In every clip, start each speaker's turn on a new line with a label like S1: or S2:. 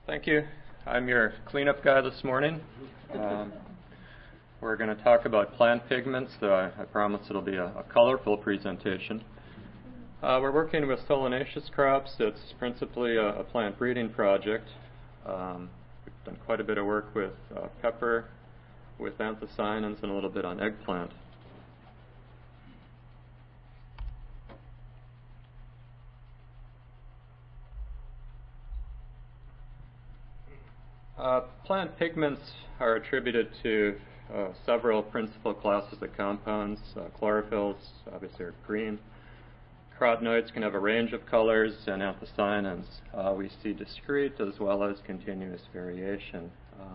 S1: Thank you. I'm your cleanup guy this morning. We're going to talk about plant pigments. I promise it'll be a colorful presentation. We're working with solanaceous crops. It's principally a plant breeding project. We've done quite a bit of work with pepper, with anthocyanins, and a little bit on eggplant. Plant pigments are attributed to several principal classes of compounds. Chlorophylls obviously are green. Carotenoids can have a range of colors, and anthocyanins we see discrete as well as continuous variation.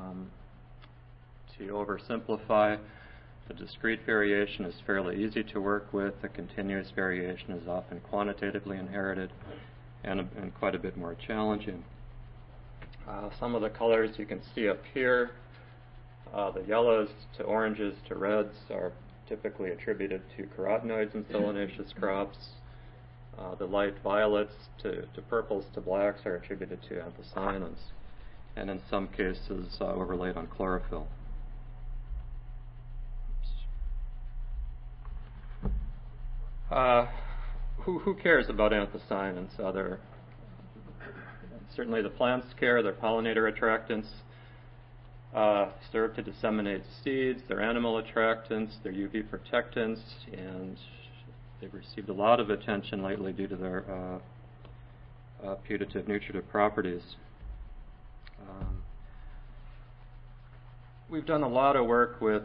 S1: To oversimplify, the discrete variation is fairly easy to work with. The continuous variation is often quantitatively inherited and quite a bit more challenging. Some of the colors you can see up here, the yellows to oranges to reds are typically attributed to carotenoids in solanaceous crops. The light violets to purples to blacks are attributed to anthocyanins, and in some cases overlaid on chlorophyll. Who cares about anthocyanins? Certainly the plants care. They're pollinator attractants, serve to disseminate seeds. They're animal attractants. They're UV protectants, and they've received a lot of attention lately due to their putative nutritive properties. We've done a lot of work with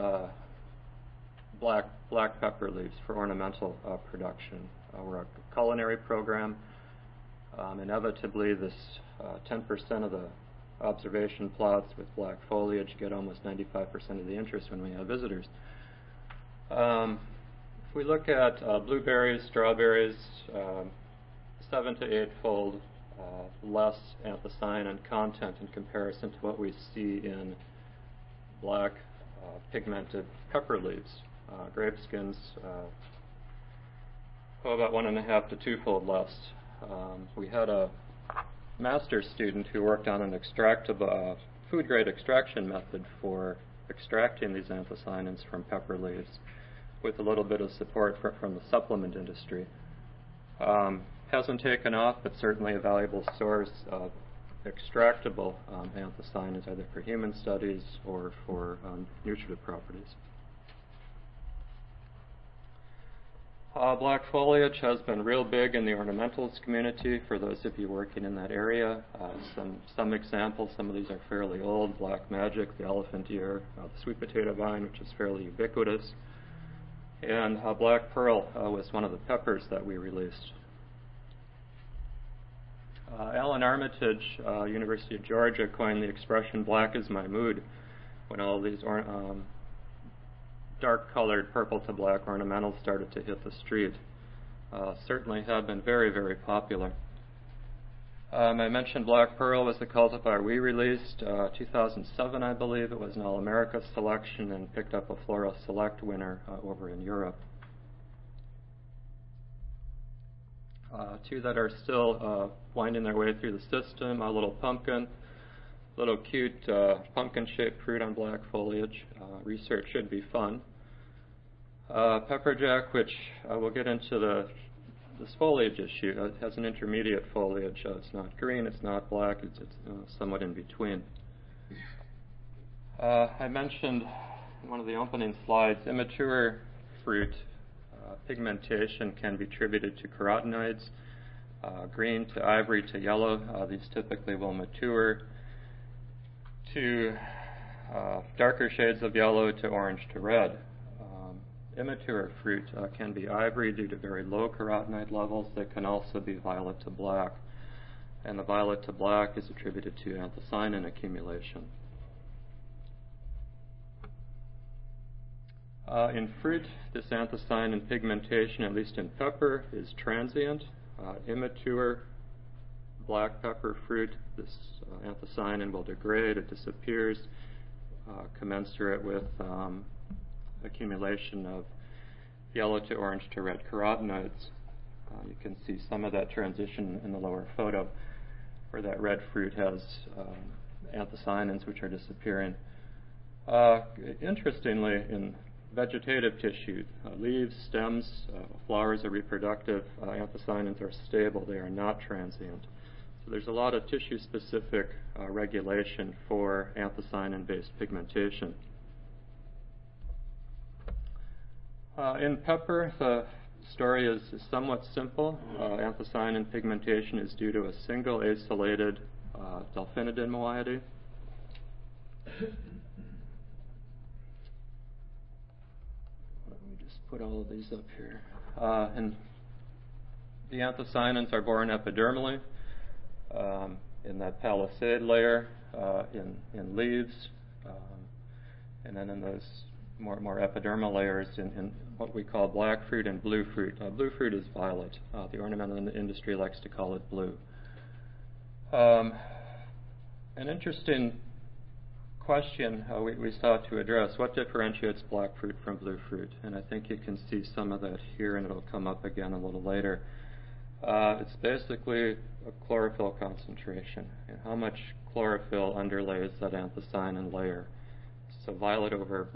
S1: black pepper leaves for ornamental production. We're a culinary program. Inevitably, this 10% of the observation plots with black foliage get almost 95% of the interest when we have visitors. If we look at blueberries, strawberries, 7 to 8-fold less anthocyanin content in comparison to what we see in black pigmented pepper leaves. Grape skins, about 1.5 to 2-fold less. We had a master's student who worked on an food-grade extraction method for extracting these anthocyanins from pepper leaves with a little bit of support from the supplement industry. Hasn't taken off, but certainly a valuable source of extractable anthocyanins, either for human studies or for nutritive properties. Black foliage has been real big in the ornamentals community for those of you working in that area. Some examples, some of these are fairly old: Black Magic, the elephant ear, the sweet potato vine, which is fairly ubiquitous, and Black Pearl was one of the peppers that we released. Alan Armitage, University of Georgia, coined the expression "black is my mood" when all these dark-colored purple to black ornamentals started to hit the street. Certainly have been very, very popular. I mentioned Black Pearl was the cultivar we released. 2007, I believe. It was an All-America selection and picked up a Flora Select winner over in Europe. Two that are still winding their way through the system: a little pumpkin, little cute pumpkin-shaped fruit on black foliage. Research should be fun. Pepperjack, which we'll get into this foliage issue. It has an intermediate foliage. It's not green, it's not black, it's somewhat in between. I mentioned in one of the opening slides, immature fruit pigmentation can be attributed to carotenoids. Green to ivory to yellow. These typically will mature to darker shades of yellow to orange to red. Immature fruit can be ivory due to very low carotenoid levels. They can also be violet to black, and the violet to black is attributed to anthocyanin accumulation. In fruit, this anthocyanin pigmentation, at least in pepper, is transient. Immature black pepper fruit, this anthocyanin will degrade, it disappears, commensurate with accumulation of yellow to orange to red carotenoids. You can see some of that transition in the lower photo. where that red fruit has anthocyanins which are disappearing. Interestingly, in vegetative tissue, leaves, stems, flowers are reproductive, anthocyanins are stable, they are not transient. So there's a lot of tissue-specific regulation for anthocyanin-based pigmentation. In pepper, the story is somewhat simple. Anthocyanin pigmentation is due to a single acylated delphinidin moiety. Let me just put all of these up here. And the anthocyanins are born epidermally in that palisade layer, in leaves, and then in those more epidermal layers in what we call black fruit and blue fruit. Blue fruit is violet. The ornamental industry likes to call it blue. An interesting question we sought to address: what differentiates black fruit from blue fruit? And I think you can see some of that here, and it'll come up again a little later. It's basically a chlorophyll concentration, and how much chlorophyll underlays that anthocyanin layer. So violet over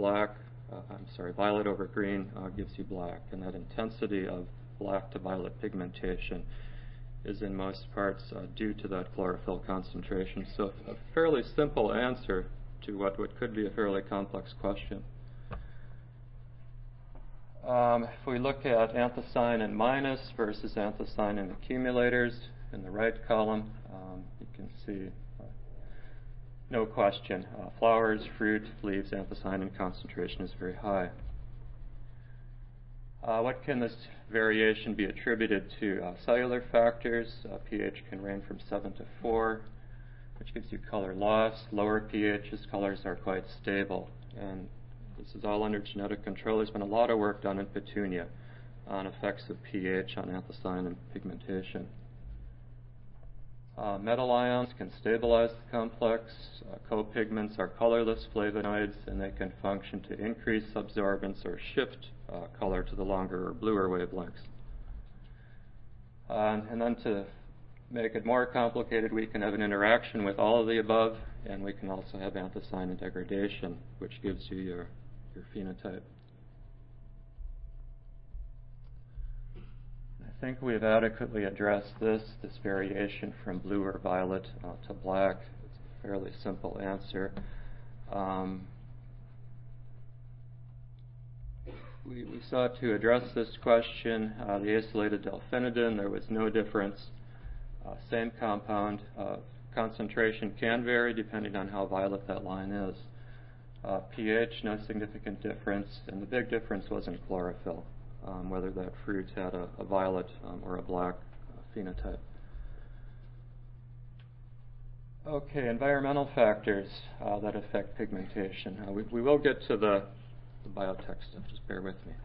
S1: green gives you black, and that intensity of black to violet pigmentation is in most parts due to that chlorophyll concentration. So a fairly simple answer to what could be a fairly complex question. If we look at anthocyanin minus versus anthocyanin accumulators in the right column, you can see no question, flowers, fruit, leaves, anthocyanin concentration is very high. What can this variation be attributed to? Cellular factors. pH can range from 7 to 4, which gives you color loss. Lower pHs, colors are quite stable. And this is all under genetic control. There's been a lot of work done in Petunia on effects of pH on anthocyanin pigmentation. Metal ions can stabilize the complex. Copigments are colorless flavonoids, and they can function to increase absorbance or shift color to the longer or bluer wavelengths. And then to make it more complicated, we can have an interaction with all of the above, and we can also have anthocyanin degradation, which gives you your phenotype. I think we've adequately addressed this variation from blue or violet to black. It's a fairly simple answer. We sought to address this question. The acylated delphinidin, there was no difference. Same compound. Concentration can vary depending on how violet that line is. pH, no significant difference, and the big difference was in chlorophyll, whether that fruit had a violet or a black phenotype. Okay, environmental factors that affect pigmentation. We will get to the biotech stuff, just bear with me.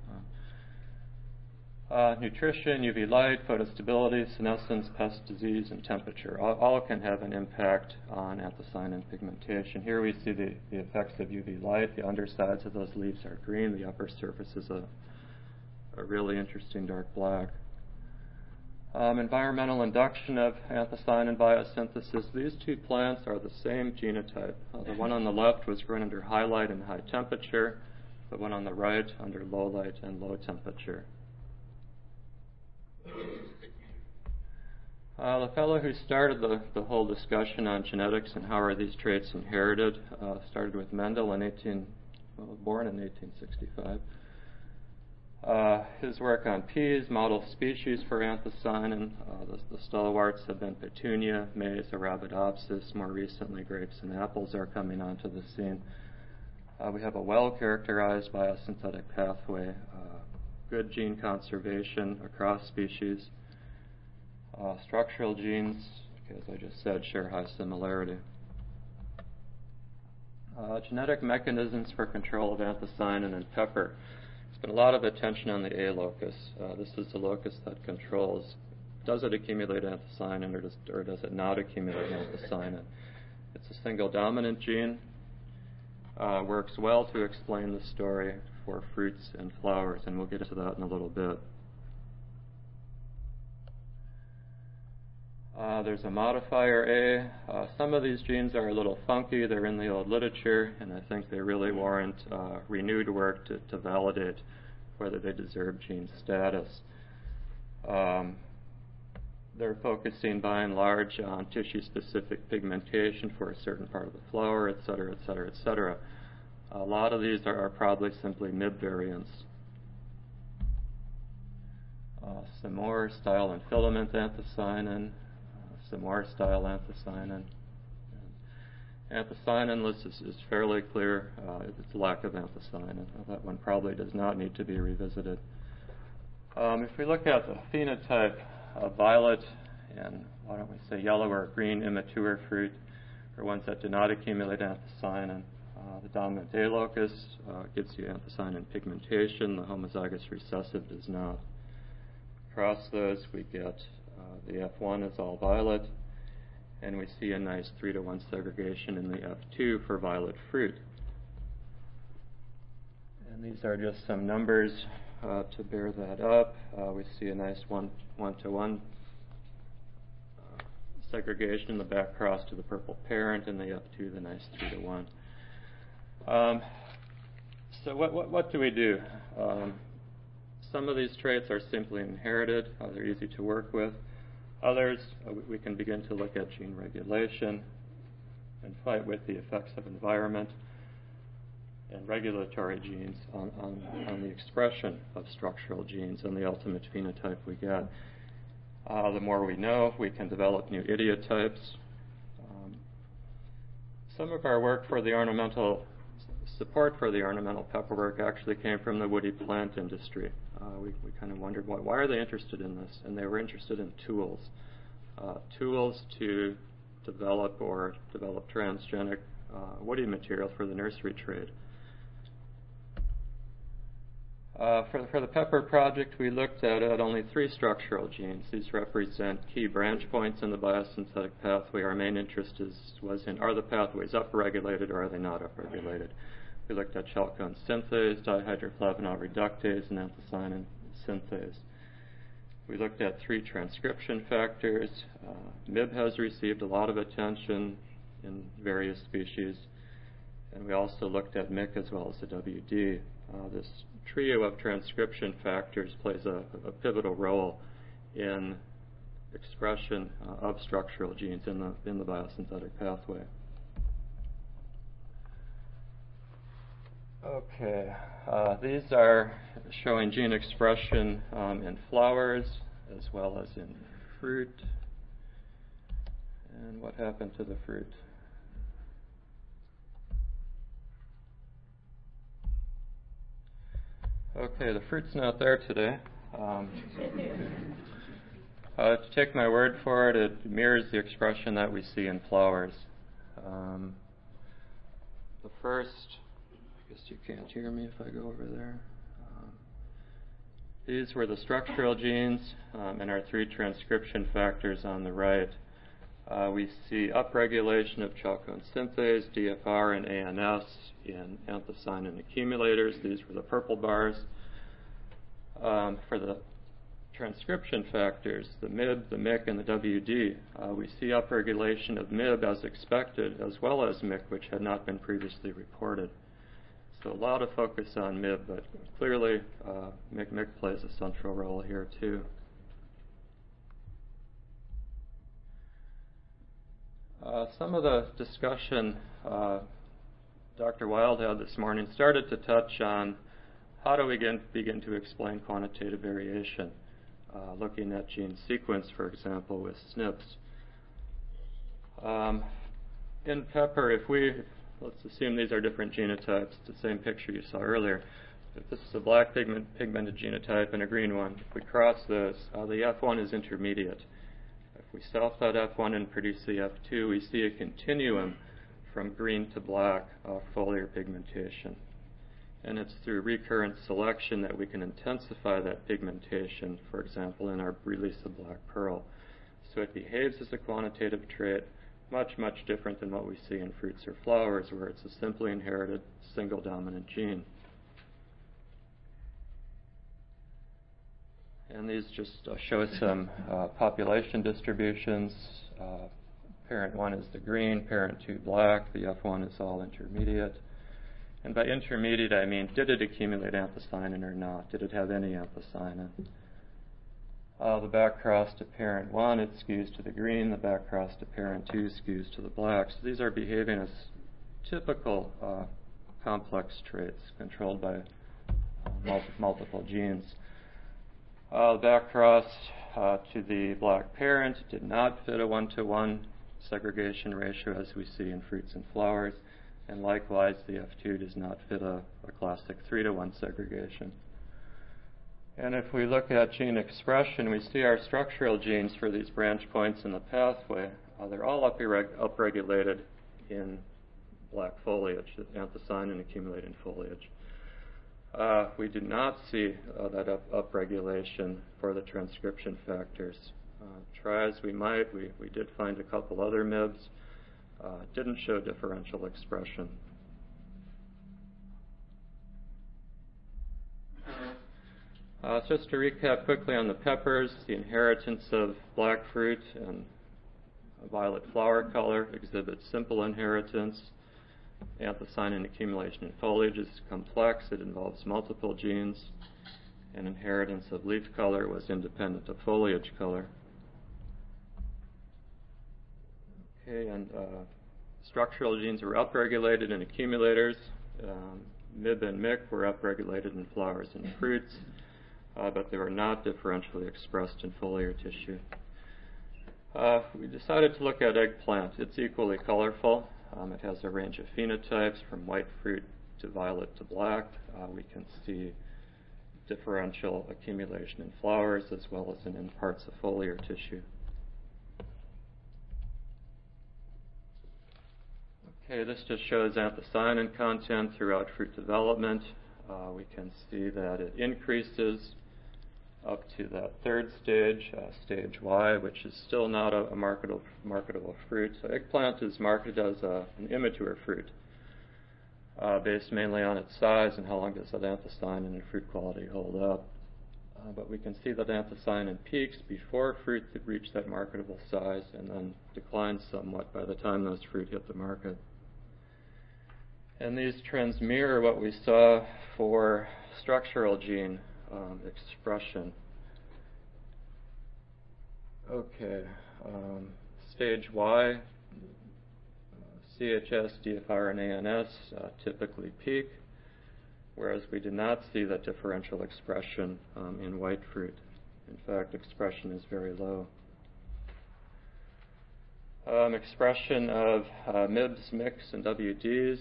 S1: Nutrition, UV light, photostability, senescence, pest disease, and temperature. All can have an impact on anthocyanin pigmentation. Here we see the effects of UV light. The undersides of those leaves are green. The upper surface is a really interesting dark black. Environmental induction of anthocyanin biosynthesis. These two plants are the same genotype. The one on the left was grown under high light and high temperature. The one on the right under low light and low temperature. The fellow who started the whole discussion on genetics and how are these traits inherited started with Mendel born in 1865. His work on peas, model species for anthocyanin. The stalwarts have been petunia, maize, arabidopsis. More recently, grapes and apples are coming onto the scene. We have a well-characterized biosynthetic pathway, good gene conservation across species. Structural genes, as I just said, share high similarity. Genetic mechanisms for control of anthocyanin and pepper. There's been a lot of attention on the A locus. This is the locus that controls, does it accumulate anthocyanin or does it not accumulate anthocyanin? It's a single dominant gene. Works well to explain the story for fruits and flowers, and we'll get into that in a little bit. There's a modifier A. Some of these genes are a little funky. They're in the old literature, and I think they really warrant renewed work to validate whether they deserve gene status. They're focusing by and large on tissue-specific pigmentation for a certain part of the flower, et cetera, et cetera, et cetera. A lot of these are probably simply MIB variants. Some more style and filament anthocyanin, some more style anthocyanin. Anthocyanin list is fairly clear. It's lack of anthocyanin. That one probably does not need to be revisited. If we look at the phenotype of violet and, why don't we say, yellow or green immature fruit, or ones that do not accumulate anthocyanin, the dominant A locus gives you anthocyanin pigmentation. The homozygous recessive does not. Across those, we get the F1 is all violet, and we see a nice 3-to-1 segregation in the F2 for violet fruit. And these are just some numbers to bear that up. We see a nice 1-to-1 segregation in the back cross to the purple parent, and the F2 the nice 3-to-1. So what do we do? Some of these traits are simply inherited. They're easy to work with. Others, we can begin to look at gene regulation and fight with the effects of environment and regulatory genes on the expression of structural genes and the ultimate phenotype we get. The more we know, we can develop new idiotypes. Some of our work for the ornamental support for the ornamental pepperwork actually came from the woody plant industry. We kind of wondered why are they interested in this, and they were interested in tools to develop transgenic woody material for the nursery trade. For the pepper project, we looked at only 3 structural genes. These represent key branch points in the biosynthetic pathway. Our main interest was in, are the pathways upregulated or are they not upregulated? We looked at chalcone synthase, dihydroflavanol reductase, and anthocyanin synthase. We looked at 3 transcription factors. MIB has received a lot of attention in various species, and we also looked at MYC as well as the WD. This trio of transcription factors plays a pivotal role in expression of structural genes in the biosynthetic pathway. Okay, these are showing gene expression in flowers as well as in fruit. And what happened to the fruit? Okay, the fruit's not there today. To take my word for it, it mirrors the expression that we see in flowers. The first, I guess you can't hear me if I go over there. These were the structural genes and our 3 transcription factors on the right. We see upregulation of chalcone synthase, DFR, and ANS in anthocyanin accumulators. These were the purple bars. For the transcription factors, the MIB, the MYC, and the WD, we see upregulation of MIB as expected, as well as MYC, which had not been previously reported. So a lot of focus on MIB, but clearly MYC plays a central role here too. Some of the discussion Dr. Wild had this morning started to touch on how do we begin to explain quantitative variation, looking at gene sequence, for example, with SNPs. In pepper, let's assume these are different genotypes, the same picture you saw earlier. If this is a black pigmented genotype and a green one, if we cross those, the F1 is intermediate. If we self that F1 and produce the F2, we see a continuum from green to black foliar pigmentation. And it's through recurrent selection that we can intensify that pigmentation, for example, in our release of black pearl. So it behaves as a quantitative trait, much, much different than what we see in fruits or flowers, where it's a simply inherited single dominant gene. And these just show some population distributions. Parent 1 is the green, parent 2 black, the F1 is all intermediate. And by intermediate, I mean, did it accumulate anthocyanin or not? Did it have any anthocyanin? The back cross to parent 1, it skews to the green. The back cross to parent 2 skews to the black. So these are behaving as typical complex traits controlled by multiple genes. The back cross to the black parent did not fit a 1-to-1 segregation ratio as we see in fruits and flowers. And likewise, the F2 does not fit a classic 3-to-1 segregation. And if we look at gene expression, we see our structural genes for these branch points in the pathway. They're all upregulated in black foliage, anthocyanin accumulate in foliage. We do not see that upregulation for the transcription factors. Try as we might, we did find a couple other MIBs. Didn't show differential expression. Just to recap quickly on the peppers, the inheritance of black fruit and violet flower color exhibits simple inheritance. Anthocyanin accumulation in foliage is complex. It involves multiple genes. And inheritance of leaf color was independent of foliage color. Okay, and structural genes were upregulated in accumulators. MIB and MIC were upregulated in flowers and fruits, but they were not differentially expressed in foliar tissue. We decided to look at eggplant. It's equally colorful. It has a range of phenotypes from white fruit to violet to black. We can see differential accumulation in flowers as well as in parts of foliar tissue. Okay, this just shows anthocyanin content throughout fruit development. We can see that it increases up to that third stage, stage Y, which is still not a marketable fruit. So eggplant is marketed as an immature fruit, based mainly on its size and how long does that anthocyanin and fruit quality hold up. But we can see that anthocyanin peaks before fruit reach that marketable size and then declines somewhat by the time those fruit hit the market. And these trends mirror what we saw for structural gene expression. Okay, stage Y, CHS, DFR, and ANS typically peak, whereas we did not see that differential expression in white fruit. In fact, expression is very low. Expression of MIBs, MICs, and WDs.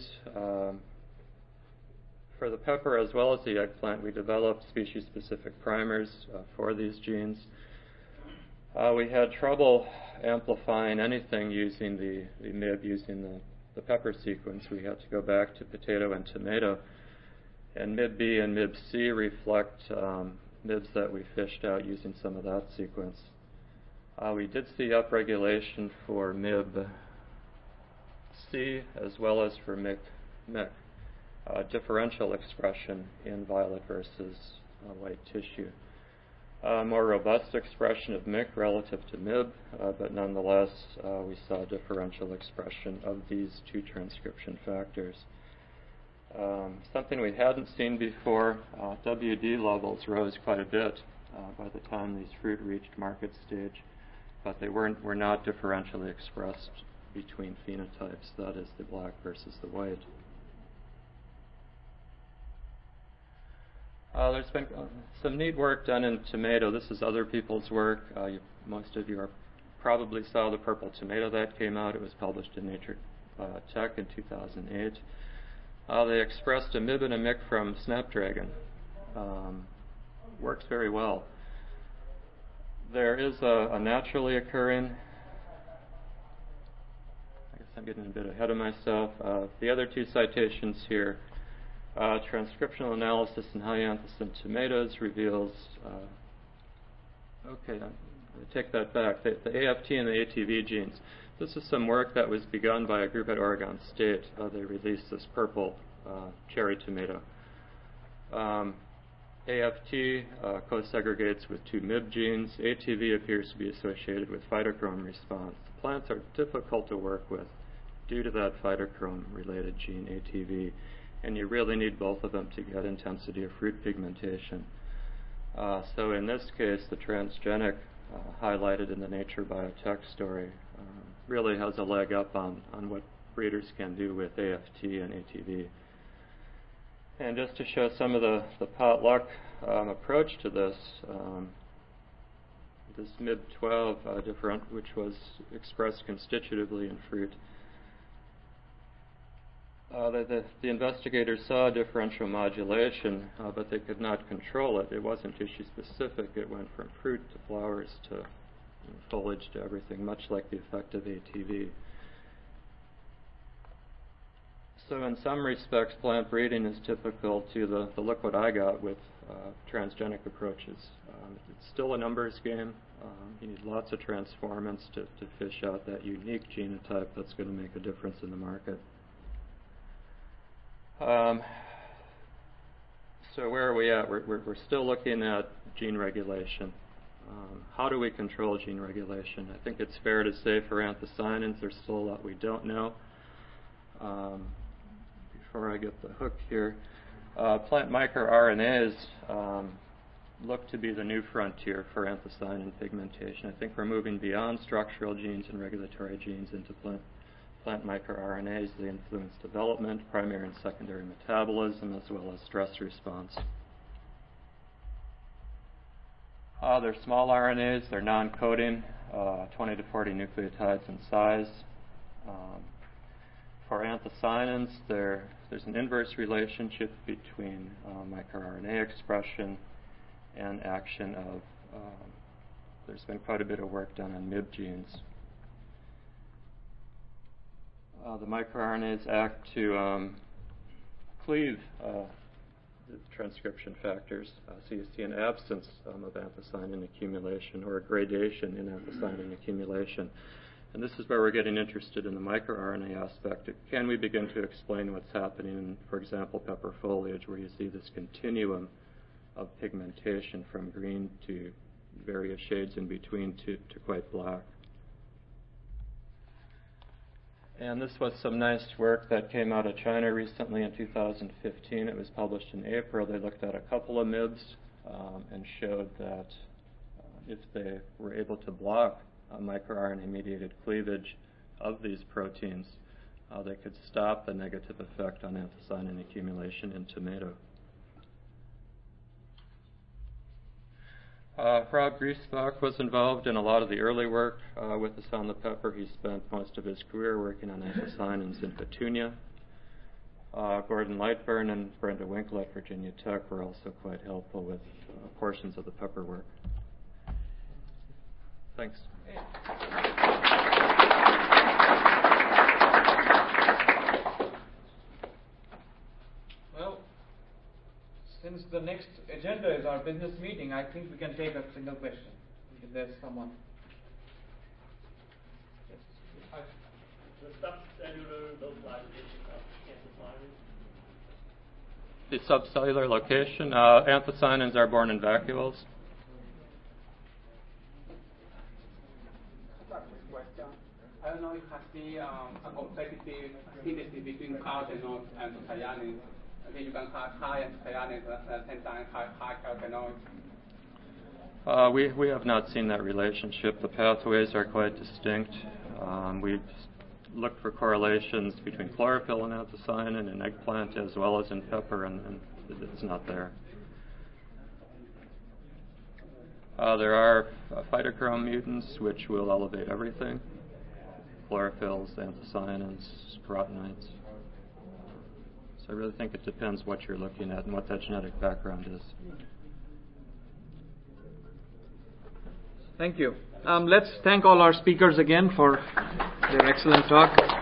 S1: For the pepper as well as the eggplant, we developed species-specific primers for these genes. We had trouble amplifying anything using the MIB, using the pepper sequence. We had to go back to potato and tomato. And MIB-B and MIB-C reflect MIBs that we fished out using some of that sequence. We did see upregulation for MIB-C as well as for MIC, differential expression in violet versus white tissue. More robust expression of MIC relative to MIB, but nonetheless we saw differential expression of these two transcription factors. Something we hadn't seen before, WD levels rose quite a bit by the time these fruit reached market stage, but they were not differentially expressed between phenotypes, that is the black versus the white. There's been some neat work done in tomato. This is other people's work. Most of you probably saw the purple tomato that came out. It was published in Nature Tech in 2008. They expressed a MIB and a MIC from Snapdragon. Works very well. There is a naturally occurring, I guess I'm getting a bit ahead of myself. The other two citations here, transcriptional analysis in high anthracene tomatoes reveals, okay, I take that back, the AFT and the ATV genes. This is some work that was begun by a group at Oregon State. They released this purple cherry tomato. AFT co-segregates with 2 MIB genes. ATV appears to be associated with phytochrome response. Plants are difficult to work with due to that phytochrome-related gene, ATV, and you really need both of them to get intensity of fruit pigmentation. So in this case, the transgenic highlighted in the Nature Biotech story really has a leg up on what breeders can do with AFT and ATV. And just to show some of the potluck approach to this, this MIB12 different, which was expressed constitutively in fruit, the investigators saw differential modulation, but they could not control it. It wasn't tissue specific. It went from fruit to flowers to foliage to everything, much like the effect of ATV. So in some respects, plant breeding is typical to the look what I got with transgenic approaches. It's still a numbers game. You need lots of transformants to fish out that unique genotype that's going to make a difference in the market. So where are we at? We're still looking at gene regulation. How do we control gene regulation? I think it's fair to say for anthocyanins, there's still a lot we don't know. Before I get the hook here, plant microRNAs look to be the new frontier for anthocyanin pigmentation. I think we're moving beyond structural genes and regulatory genes into plant microRNAs. They influence development, primary and secondary metabolism, as well as stress response. They're small RNAs. They're non-coding, 20 to 40 nucleotides in size. For anthocyanins, there's an inverse relationship between microRNA expression and action of, there's been quite a bit of work done on MIB genes. The microRNAs act to cleave the transcription factors, so you see an absence of anthocyanin accumulation or a gradation in anthocyanin accumulation. And this is where we're getting interested in the microRNA aspect. Can we begin to explain what's happening in, for example, pepper foliage, where you see this continuum of pigmentation from green to various shades in between to quite black? And this was some nice work that came out of China recently in 2015. It was published in April. They looked at a couple of MIBs and showed that if they were able to block microRNA-mediated cleavage of these proteins, they could stop the negative effect on anthocyanin accumulation in tomato. Rob Griesbach was involved in a lot of the early work with us on the pepper. He spent most of his career working on anthocyanins in petunia. Gordon Lightburn and Brenda Winkle at Virginia Tech were also quite helpful with portions of the pepper work. Thanks.
S2: Well, since the next agenda is our business meeting, I think we can take a single question. If there's someone.
S3: The subcellular localization of anthocyanins?
S1: The subcellular location, anthocyanins are born in vacuoles.
S4: I don't know if you have a competitive activity between carotenoids and anthocyanins. I think you can have high anthocyanins at the same time high carotenoids.
S1: We have not seen that relationship. The pathways are quite distinct. We've looked for correlations between chlorophyll and anthocyanin in eggplant as well as in pepper, and it's not there. There are phytochrome mutants which will elevate everything. Chlorophylls, anthocyanins, carotenoids. So I really think it depends what you're looking at and what that genetic background is.
S2: Thank you. Let's thank all our speakers again for their excellent talk.